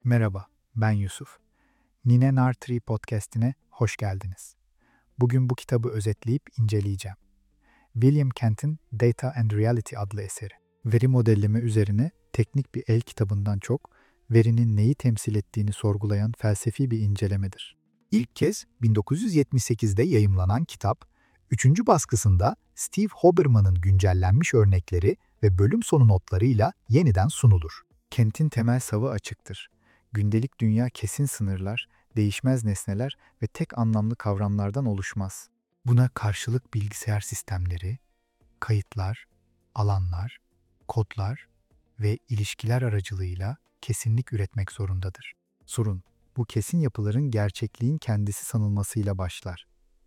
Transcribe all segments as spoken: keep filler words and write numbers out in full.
Merhaba, ben Yusuf. Nine Nar Tree Podcast'ine hoş geldiniz. Bugün bu kitabı özetleyip inceleyeceğim. William Kent'in Data and Reality adlı eseri. Veri modelleme üzerine teknik bir el kitabından çok, verinin neyi temsil ettiğini sorgulayan felsefi bir incelemedir. İlk kez bin dokuz yüz yetmiş sekizde yayımlanan kitap, üçüncü baskısında Steve Hoberman'ın güncellenmiş örnekleri ve bölüm sonu notlarıyla yeniden sunulur. Kent'in temel savı açıktır. Gündelik dünya kesin sınırlar, değişmez nesneler ve tek anlamlı kavramlardan oluşmaz. Buna karşılık bilgisayar sistemleri, kayıtlar, alanlar, kodlar ve ilişkiler aracılığıyla kesinlik üretmek zorundadır. Sorun, bu kesin yapıların gerçekliğin kendisi sanılmasıyla başlar.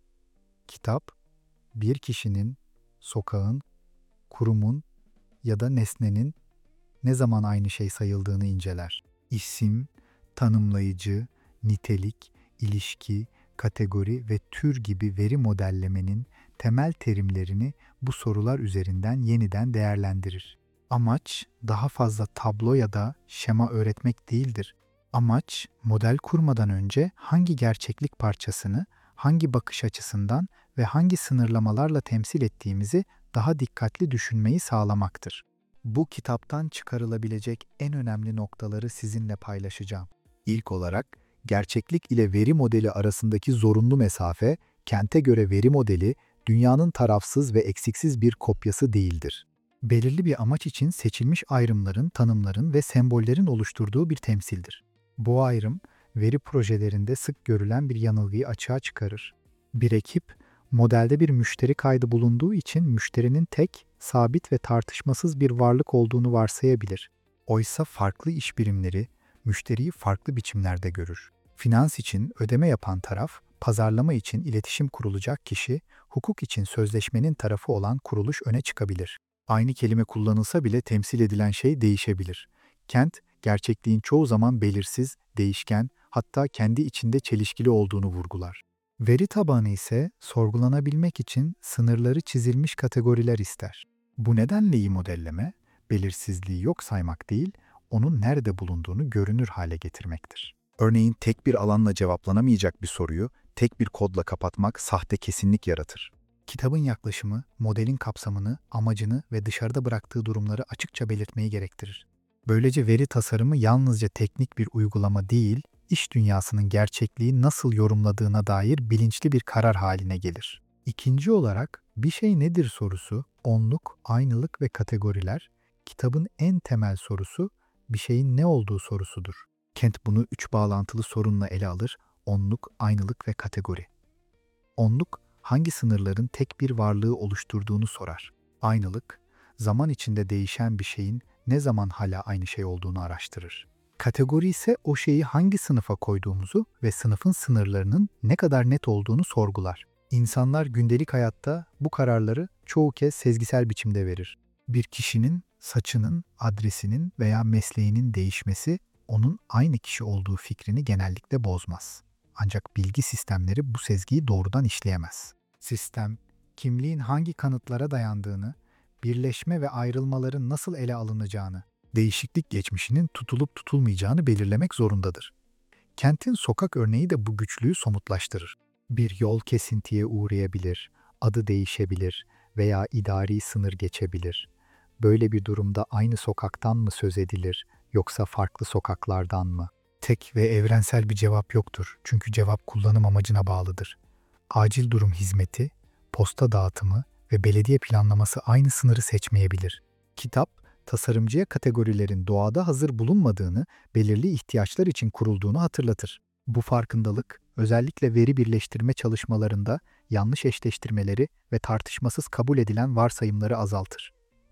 Kitap, bir kişinin, sokağın, kurumun ya da nesnenin ne zaman aynı şey sayıldığını inceler. İsim, tanımlayıcı, nitelik, ilişki, kategori ve tür gibi veri modellemenin temel terimlerini bu sorular üzerinden yeniden değerlendirir. Amaç daha fazla tablo ya da şema öğretmek değildir. Amaç, model kurmadan önce hangi gerçeklik parçasını, hangi bakış açısından ve hangi sınırlamalarla temsil ettiğimizi daha dikkatli düşünmeyi sağlamaktır. Bu kitaptan çıkarılabilecek en önemli noktaları sizinle paylaşacağım. İlk olarak, gerçeklik ile veri modeli arasındaki zorunlu mesafe, Kent'e göre veri modeli, dünyanın tarafsız ve eksiksiz bir kopyası değildir. Belirli bir amaç için seçilmiş ayrımların, tanımların ve sembollerin oluşturduğu bir temsildir. Bu ayrım, veri projelerinde sık görülen bir yanılgıyı açığa çıkarır. Bir ekip, modelde bir müşteri kaydı bulunduğu için müşterinin tek, sabit ve tartışmasız bir varlık olduğunu varsayabilir. Oysa farklı iş birimleri, müşteriyi farklı biçimlerde görür. Finans için ödeme yapan taraf, pazarlama için iletişim kurulacak kişi, hukuk için sözleşmenin tarafı olan kuruluş öne çıkabilir. Aynı kelime kullanılsa bile temsil edilen şey değişebilir. Kent, gerçekliğin çoğu zaman belirsiz, değişken, hatta kendi içinde çelişkili olduğunu vurgular. Veri tabanı ise sorgulanabilmek için sınırları çizilmiş kategoriler ister. Bu nedenle iyi modelleme, belirsizliği yok saymak değil, onun nerede bulunduğunu görünür hale getirmektir. Örneğin tek bir alanla cevaplanamayacak bir soruyu tek bir kodla kapatmak sahte kesinlik yaratır. Kitabın yaklaşımı, modelin kapsamını, amacını ve dışarıda bıraktığı durumları açıkça belirtmeyi gerektirir. Böylece veri tasarımı yalnızca teknik bir uygulama değil, iş dünyasının gerçekliği nasıl yorumladığına dair bilinçli bir karar haline gelir. İkinci olarak, bir şey nedir sorusu, onluk, aynılık ve kategoriler, kitabın en temel sorusu, bir şeyin ne olduğu sorusudur. Kent bunu üç bağlantılı sorunla ele alır, onluk, aynılık ve kategori. Onluk, hangi sınırların tek bir varlığı oluşturduğunu sorar. Aynılık, zaman içinde değişen bir şeyin ne zaman hala aynı şey olduğunu araştırır. Kategori ise o şeyi hangi sınıfa koyduğumuzu ve sınıfın sınırlarının ne kadar net olduğunu sorgular. İnsanlar gündelik hayatta bu kararları çoğu kez sezgisel biçimde verir. Bir kişinin saçının, adresinin veya mesleğinin değişmesi onun aynı kişi olduğu fikrini genellikle bozmaz. Ancak bilgi sistemleri bu sezgiyi doğrudan işleyemez. Sistem, kimliğin hangi kanıtlara dayandığını, birleşme ve ayrılmaların nasıl ele alınacağını, değişiklik geçmişinin tutulup tutulmayacağını belirlemek zorundadır. Kent'in sokak örneği de bu güçlüğü somutlaştırır. Bir yol kesintiye uğrayabilir, adı değişebilir veya idari sınır geçebilir. Böyle bir durumda aynı sokaktan mı söz edilir yoksa farklı sokaklardan mı? Tek ve evrensel bir cevap yoktur çünkü cevap kullanım amacına bağlıdır. Acil durum hizmeti, posta dağıtımı ve belediye planlaması aynı sınırı seçmeyebilir. Kitap, tasarımcıya kategorilerin doğada hazır bulunmadığını, belirli ihtiyaçlar için kurulduğunu hatırlatır. Bu farkındalık, özellikle veri birleştirme çalışmalarında yanlış eşleştirmeleri ve tartışmasız kabul edilen varsayımları azaltır.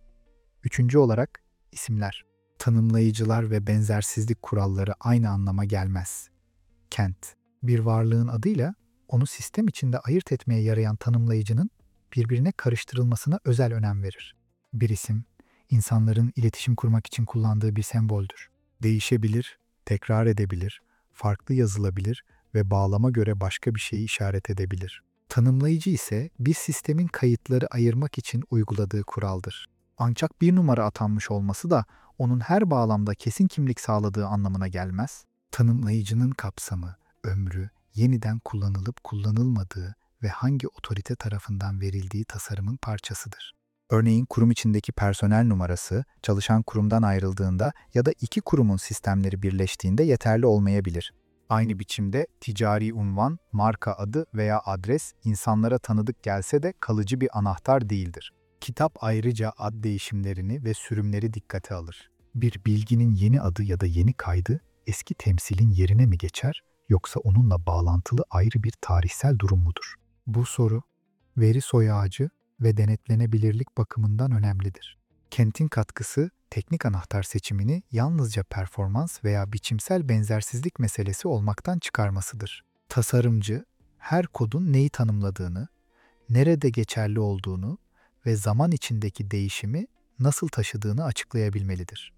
Üçüncü olarak, isimler. Tanımlayıcılar ve benzersizlik kuralları aynı anlama gelmez. Kent, bir varlığın adıyla onu sistem içinde ayırt etmeye yarayan tanımlayıcının birbirine karıştırılmasına özel önem verir. Bir isim, insanların iletişim kurmak için kullandığı bir semboldür. Değişebilir, tekrar edebilir, farklı yazılabilir ve bağlama göre başka bir şeyi işaret edebilir. Tanımlayıcı ise bir sistemin kayıtları ayırmak için uyguladığı kuraldır. Ancak bir numara atanmış olması da onun her bağlamda kesin kimlik sağladığı anlamına gelmez. Tanımlayıcının kapsamı, ömrü, yeniden kullanılıp kullanılmadığı ve hangi otorite tarafından verildiği tasarımın parçasıdır. Örneğin kurum içindeki personel numarası, çalışan kurumdan ayrıldığında ya da iki kurumun sistemleri birleştiğinde yeterli olmayabilir. Aynı biçimde ticari unvan, marka adı veya adres insanlara tanıdık gelse de kalıcı bir anahtar değildir. Kitap ayrıca ad değişimlerini ve sürümleri dikkate alır. Bir bilginin yeni adı ya da yeni kaydı eski temsilin yerine mi geçer yoksa onunla bağlantılı ayrı bir tarihsel durum mudur? Bu soru, veri soy ağacı ve denetlenebilirlik bakımından önemlidir. Kent'in katkısı, teknik anahtar seçimini yalnızca performans veya biçimsel benzersizlik meselesi olmaktan çıkarmasıdır. Tasarımcı, her kodun neyi tanımladığını, nerede geçerli olduğunu ve zaman içindeki değişimi nasıl taşıdığını açıklayabilmelidir.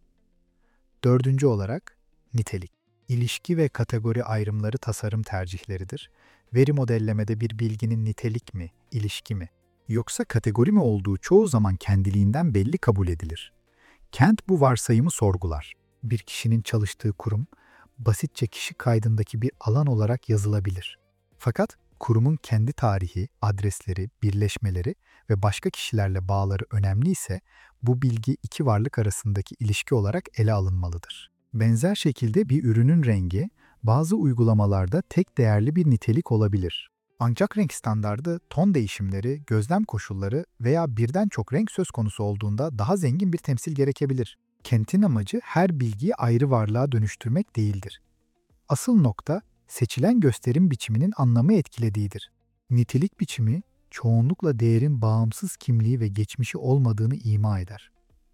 Dördüncü olarak, nitelik. İlişki ve kategori ayrımları tasarım tercihleridir. Veri modellemede bir bilginin nitelik mi, ilişki mi, yoksa kategori mi olduğu çoğu zaman kendiliğinden belli kabul edilir. Kent bu varsayımı sorgular. Bir kişinin çalıştığı kurum, basitçe kişi kaydındaki bir alan olarak yazılabilir. Fakat kurumun kendi tarihi, adresleri, birleşmeleri ve başka kişilerle bağları önemliyse, bu bilgi iki varlık arasındaki ilişki olarak ele alınmalıdır. Benzer şekilde bir ürünün rengi, bazı uygulamalarda tek değerli bir nitelik olabilir. Ancak renk standardı, ton değişimleri, gözlem koşulları veya birden çok renk söz konusu olduğunda daha zengin bir temsil gerekebilir. Kent'in amacı her bilgiyi ayrı varlığa dönüştürmek değildir. Asıl nokta, seçilen gösterim biçiminin anlamı etkilediğidir. Nitelik biçimi, çoğunlukla değerin bağımsız kimliği ve geçmişi olmadığını ima eder.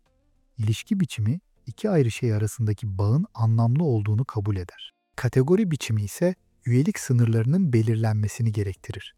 İlişki biçimi, iki ayrı şey arasındaki bağın anlamlı olduğunu kabul eder. Kategori biçimi ise üyelik sınırlarının belirlenmesini gerektirir.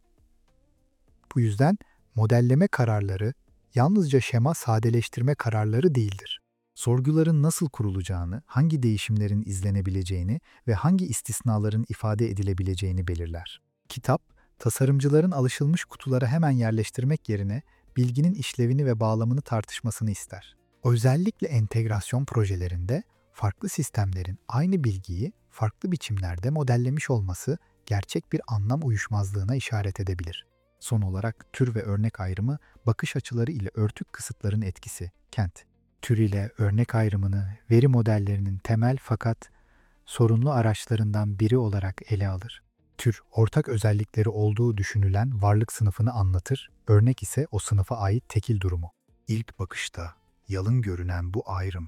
Bu yüzden modelleme kararları yalnızca şema sadeleştirme kararları değildir. Sorguların nasıl kurulacağını, hangi değişimlerin izlenebileceğini ve hangi istisnaların ifade edilebileceğini belirler. Kitap, tasarımcıların alışılmış kutulara hemen yerleştirmek yerine bilginin işlevini ve bağlamını tartışmasını ister. Özellikle entegrasyon projelerinde farklı sistemlerin aynı bilgiyi farklı biçimlerde modellemiş olması gerçek bir anlam uyuşmazlığına işaret edebilir. Son olarak tür ve örnek ayrımı, bakış açıları ile örtük kısıtların etkisi. Kent, tür ile örnek ayrımını veri modellerinin temel fakat sorunlu araçlarından biri olarak ele alır. Tür, ortak özellikleri olduğu düşünülen varlık sınıfını anlatır, örnek ise o sınıfa ait tekil durumu. İlk bakışta yalın görünen bu ayrım,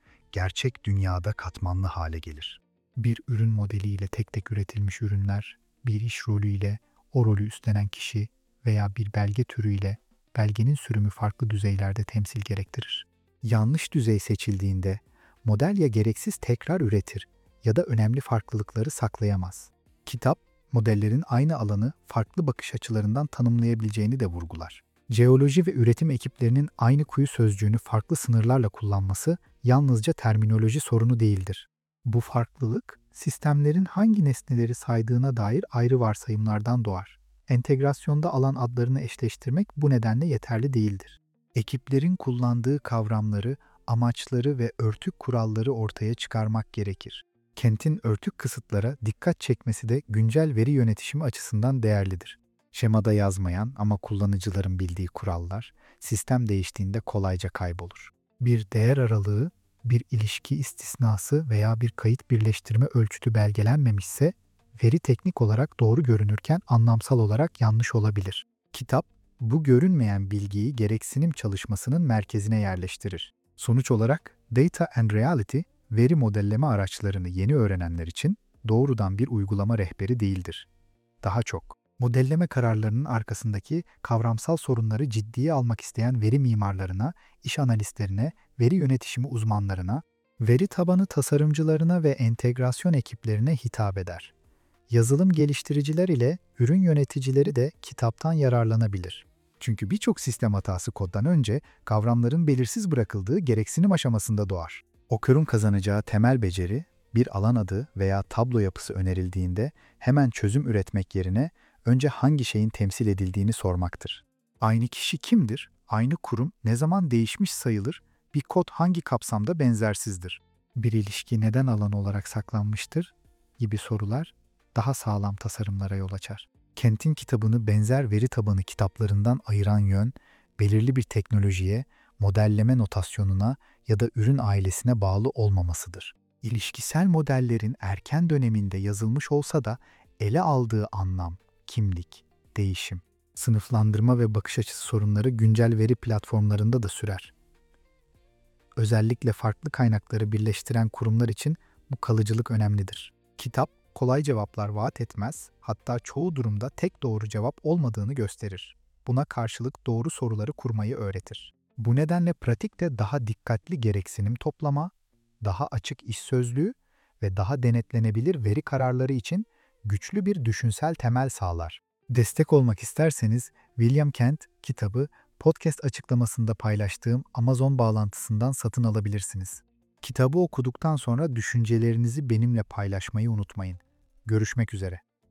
gerçek dünyada katmanlı hale gelir. Bir ürün modeliyle tek tek üretilmiş ürünler, bir iş rolüyle o rolü üstlenen kişi veya bir belge türüyle belgenin sürümü farklı düzeylerde temsil gerektirir. Yanlış düzey seçildiğinde model ya gereksiz tekrar üretir ya da önemli farklılıkları saklayamaz. Kitap, modellerin aynı alanı farklı bakış açılarından tanımlayabileceğini de vurgular. Jeoloji ve üretim ekiplerinin aynı kuyu sözcüğünü farklı sınırlarla kullanması yalnızca terminoloji sorunu değildir. Bu farklılık, sistemlerin hangi nesneleri saydığına dair ayrı varsayımlardan doğar. Entegrasyonda alan adlarını eşleştirmek bu nedenle yeterli değildir. Ekiplerin kullandığı kavramları, amaçları ve örtük kuralları ortaya çıkarmak gerekir. Kent'in örtük kısıtlara dikkat çekmesi de güncel veri yönetişimi açısından değerlidir. Şemada yazmayan ama kullanıcıların bildiği kurallar, sistem değiştiğinde kolayca kaybolur. Bir değer aralığı, bir ilişki istisnası veya bir kayıt birleştirme ölçütü belgelenmemişse, veri teknik olarak doğru görünürken anlamsal olarak yanlış olabilir. Kitap, bu görünmeyen bilgiyi gereksinim çalışmasının merkezine yerleştirir. Sonuç olarak, Data and Reality, veri modelleme araçlarını yeni öğrenenler için doğrudan bir uygulama rehberi değildir. Daha çok, modelleme kararlarının arkasındaki kavramsal sorunları ciddiye almak isteyen veri mimarlarına, iş analistlerine, veri yönetişimi uzmanlarına, veri tabanı tasarımcılarına ve entegrasyon ekiplerine hitap eder. Yazılım geliştiriciler ile ürün yöneticileri de kitaptan yararlanabilir. Çünkü birçok sistem hatası koddan önce kavramların belirsiz bırakıldığı gereksinim aşamasında doğar. Okörün kazanacağı temel beceri, bir alan adı veya tablo yapısı önerildiğinde hemen çözüm üretmek yerine önce hangi şeyin temsil edildiğini sormaktır. Aynı kişi kimdir? Aynı kurum ne zaman değişmiş sayılır? Bir kod hangi kapsamda benzersizdir? Bir ilişki neden alan olarak saklanmıştır? gibi sorular daha sağlam tasarımlara yol açar. Kent'in kitabını benzer veri tabanı kitaplarından ayıran yön, belirli bir teknolojiye, modelleme notasyonuna ya da ürün ailesine bağlı olmamasıdır. İlişkisel modellerin erken döneminde yazılmış olsa da ele aldığı anlam, kimlik, değişim, sınıflandırma ve bakış açısı sorunları güncel veri platformlarında da sürer. Özellikle farklı kaynakları birleştiren kurumlar için bu kalıcılık önemlidir. Kitap kolay cevaplar vaat etmez, hatta çoğu durumda tek doğru cevap olmadığını gösterir. Buna karşılık doğru soruları kurmayı öğretir. Bu nedenle pratikte daha dikkatli gereksinim toplama, daha açık iş sözlüğü ve daha denetlenebilir veri kararları için güçlü bir düşünsel temel sağlar. Destek olmak isterseniz William Kent kitabı podcast açıklamasında paylaştığım Amazon bağlantısından satın alabilirsiniz. Kitabı okuduktan sonra düşüncelerinizi benimle paylaşmayı unutmayın. Görüşmek üzere.